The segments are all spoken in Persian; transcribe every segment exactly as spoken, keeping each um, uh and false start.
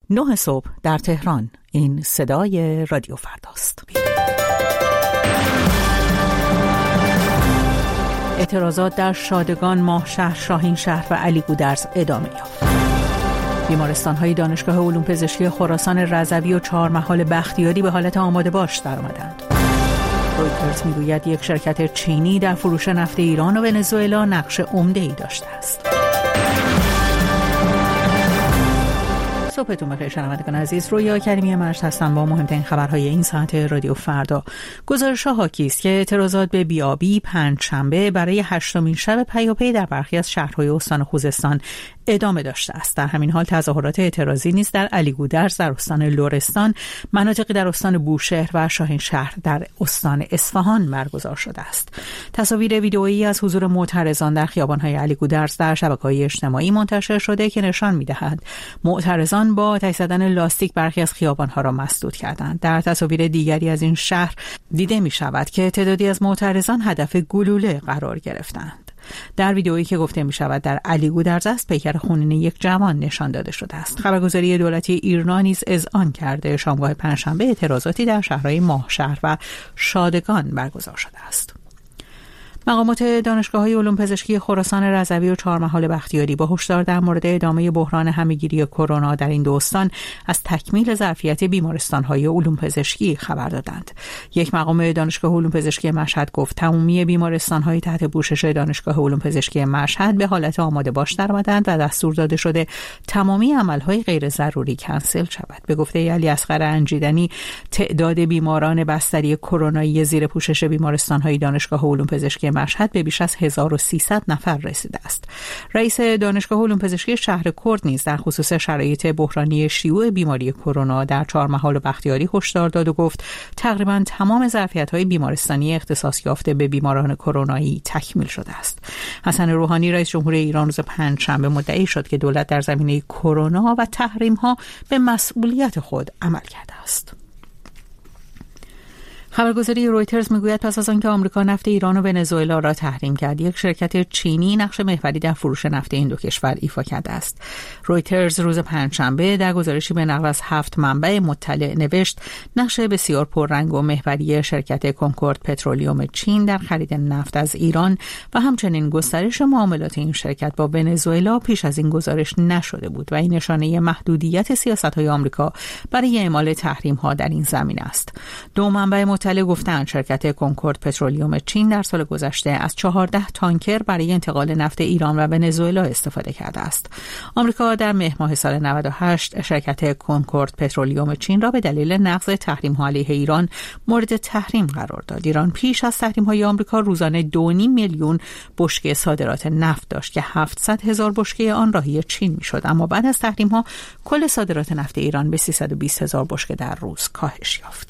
نه صبح در تهران. این صدای رادیو فرداست. اعتراضات در شادگان، ماهشهر، شاهینشهر و علی گودرز ادامه یافت. بیمارستان‌های دانشگاه علوم پزشکی خراسان رضوی و چهارمحال بختیاری به حالت آماده باش درآمدند. رویترز میگوید یک شرکت چینی در فروش نفت ایران و ونزوئلا نقش عمده‌ای داشته است. صبحتون بخیر شنوندگان عزیز، رویا کریمی مرج هستم با مهمترین خبرهای این ساعت رادیو فردا. گزارش‌ها حاکی است که اعتراضات به بیابی پنجشنبه برای هشتمین شب پیاپی در برخی از شهرهای استان خوزستان ادامه داشته است. در همین حال تظاهرات اعتراضی نیز در علی گودرز در استان لرستان، مناطقی در استان بوشهر و شاهینشهر در استان اصفهان برگزار شده است. تصاویر ویدئویی از حضور معترضان در خیابان‌های علی گودرز در شبکه‌های اجتماعی منتشر شده که نشان می‌دهد معترضان با آتش زدن لاستیک برخی از خیابان‌ها را مسدود کردند. در تصاویر دیگری از این شهر دیده می‌شود که تعدادی از معترضان هدف گلوله قرار گرفتند. در ویدئویی که گفته می شود در علی گودرز است، پیکر خونین یک جوان نشان داده شده است. خبرگزاری دولتی ایرنا نیز اذعان کرده شامگاه پنجشنبه اعتراضاتی در شهرهای ماهشهر و شادگان برگزار شده است. مقامات دانشگاه‌های علوم پزشکی خراسان رضوی و چهارمحال بختیاری با هشدار در مورد ادامه بحران همه‌گیری کرونا در این دو استان از تکمیل ظرفیت بیمارستان‌های علوم پزشکی خبر دادند. یک مقام دانشگاه علوم پزشکی مشهد گفت تمامی بیمارستان‌های تحت پوشش دانشگاه علوم پزشکی مشهد به حالت آماده باش درآمدند و دستور داده شده تمامی عمل‌های غیر ضروری کنسل شود. به گفته علی اصغر انجیدنی، تعداد بیماران بستری کرونایی زیر پوشش بیمارستان‌های دانشگاه علوم پزشکی مشهد به بیش از هزار و سیصد نفر رسیده است. رئیس دانشگاه علوم پزشکی شهر کرد نیز در خصوص شرایط بحرانی شیوع بیماری کرونا در چهارمحال و بختیاری هشدار داد و گفت تقریبا تمام ظرفیت‌های بیمارستانی اختصاص یافته به بیماران کرونایی تکمیل شده است. حسن روحانی رئیس جمهوری ایران روز پنجشنبه مدعی شد که دولت در زمینه کرونا و تحریم‌ها به مسئولیت خود عمل کرده است. خبرگزاری رویترز میگوید پس از آنکه آمریکا نفت ایران و ونزوئلا را تحریم کرد، یک شرکت چینی نقش محوری در فروش نفت این دو کشور ایفا کرده است. رویترز روز پنجشنبه در گزارشی به نقل از هفت منبع مطلع نوشت نقش بسیار پررنگ و محوری شرکت کنکورد پترولیوم چین در خرید نفت از ایران و همچنین گسترش معاملات این شرکت با ونزوئلا پیش از این گزارش نشده بود و این نشانه محدودیت سیاست‌های آمریکا برای اعمال تحریم‌ها در این زمینه است. دو منبع مطلع گفتند شرکت کنکورد پترولیوم چین در سال گذشته از چهارده تانکر برای انتقال نفت ایران و ونزوئلا استفاده کرده است. آمریکا در مهر ماه سال نود و هشت شرکت کنکورد پترولیوم چین را به دلیل نقض تحریم‌ها علیه ایران مورد تحریم قرار داد. ایران پیش از تحریم‌های آمریکا روزانه دو و نیم میلیون بشکه صادرات نفت داشت که هفتصد هزار بشکه آن راهی چین می‌شد، اما بعد از تحریم‌ها کل صادرات نفت ایران به سیصد و بیست هزار بشکه در روز کاهش یافت.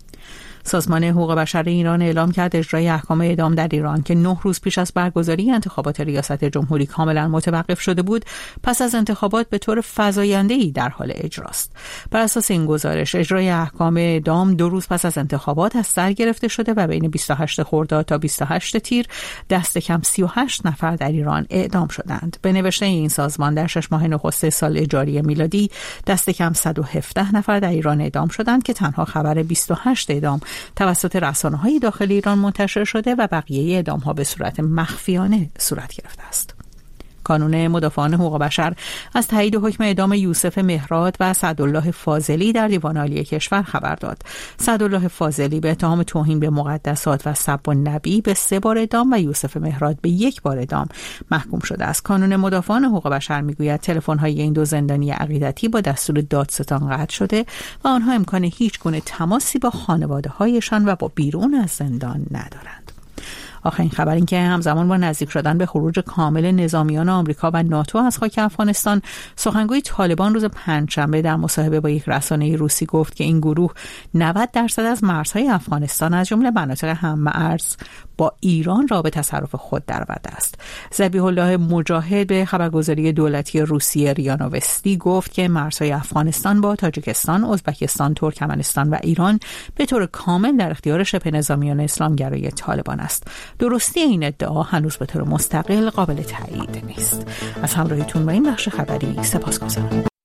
سازمان حقوق بشر ایران اعلام کرد اجرای احکام اعدام در ایران که نه روز پیش از برگزاری انتخابات ریاست جمهوری کاملا متوقف شده بود، پس از انتخابات به طور فزاینده‌ای در حال اجراست. بر اساس این گزارش، اجرای احکام اعدام دو روز پس از انتخابات از سر گرفته شده و بین بیست و هشت خرداد تا بیست و هشت تیر دست کم سی و هشت نفر در ایران اعدام شدند. به نوشته این سازمان در شش ماه نخست سال جاری میلادی دست کم صد و هفده نفر در ایران اعدام شدند که تنها خبر بیست و هشت اعدام توسط رسانه‌های داخل ایران منتشر شده و بقیه اعدام‌ها به صورت مخفیانه صورت گرفته است. کانون مدافعان حقوق بشر از تایید حکم اعدام یوسف مهراد و سعدالله فاضلی در دیوان عالی کشور خبر داد. سعدالله فاضلی به اتهام توهین به مقدسات و سب النبی به سه بار اعدام و یوسف مهراد به یک بار اعدام محکوم شده است. کانون مدافعان حقوق بشر میگوید تلفن‌های این دو زندانی عقیدتی با دستور دادستان قطع شده و آنها امکان هیچ گونه تماسی با خانواده‌هایشان و با بیرون از زندان ندارند. آخرین خبر این که همزمان با نزدیک شدن به خروج کامل نظامیان آمریکا و ناتو از خاک افغانستان، سخنگوی طالبان روز پنجشنبه در مصاحبه با یک رسانه روسی گفت که این گروه نود درصد از مرزهای افغانستان از جمله مناطق هم‌مرز با ایران را به تصرف خود درآورده است. ذبیح الله مجاهد به خبرگزاری دولتی روسیه ریا نوستی گفت که مرزهای افغانستان با تاجیکستان، ازبکستان، ترکمنستان و ایران به طور کامل در اختیار شبه نظامیان اسلامگرای طالبان است. درستی این ادعا هنوز به طور مستقل قابل تایید نیست. از همراهیتون با این بخش خبری سپاسگزارم.